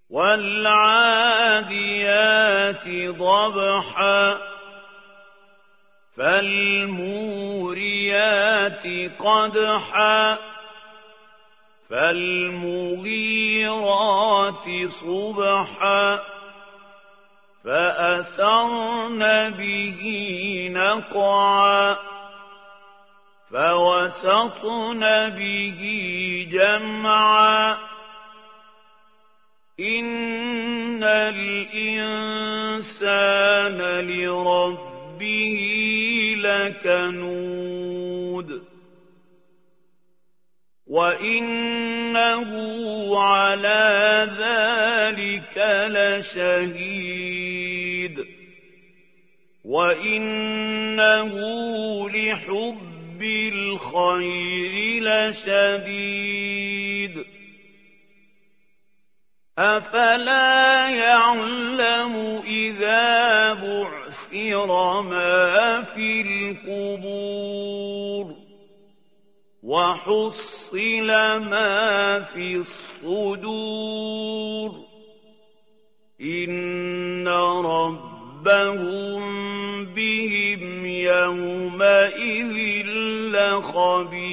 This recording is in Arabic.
وَالْعَادِيَاتِ ضَبْحًا فَالْمُورِيَاتِ قَدْحًا فَالْمُغِيرَاتِ صُبْحًا فَأَثَرْنَ بِهِ نَقْعًا فَوَسَطْنَ بِهِ جَمْعًا إِنَّ الْإِنسَانَ لِرَبِّهِ لَكَنُودٌ وَإِنَّهُ عَلَى ذَلِكَ لَشَهِيدٌ وَإِنَّهُ لِحُبِّ الْخَيْرِ لَشَدِيدٌ أَفَلَا يَعْلَمُ إِذَا بُعْثِرَ مَا فِي الْقُبُورِ وَحُصِّلَ مَا فِي الصُّدُورِ إِنَّ رَبَّهُم بِهِمْ يَوْمَئِذٍ لَّخَبِيرٌ